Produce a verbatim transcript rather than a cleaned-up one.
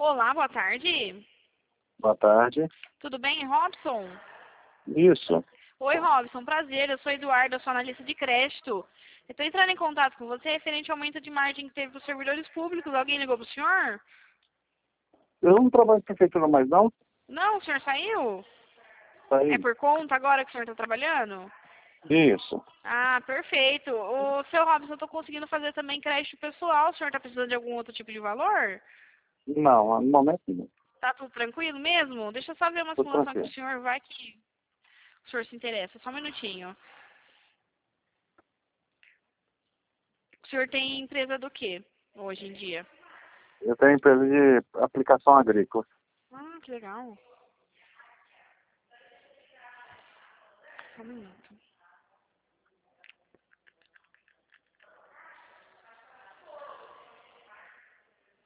Olá, boa tarde. Boa tarde. Tudo bem, Robson? Isso. Oi, Robson, prazer. Eu sou Eduardo, eu sou analista de crédito. Eu estou entrando em contato com você referente ao aumento de margem que teve para os servidores públicos. Alguém ligou para o senhor? Eu não trabalho em prefeitura mais, não? Não, o senhor saiu? Tá É aí. por conta agora que o senhor está trabalhando? Isso. Ah, perfeito. O seu Robson, eu estou conseguindo fazer também crédito pessoal. O senhor está precisando de algum outro tipo de valor? Não, no momento não. Tá tudo tranquilo mesmo? Deixa eu só ver uma Tô simulação com tranquilo. o senhor, vai que o senhor se interessa. Só um minutinho. O senhor tem empresa do quê hoje em dia? Eu tenho empresa de aplicação agrícola. Ah, que legal. Só um minuto.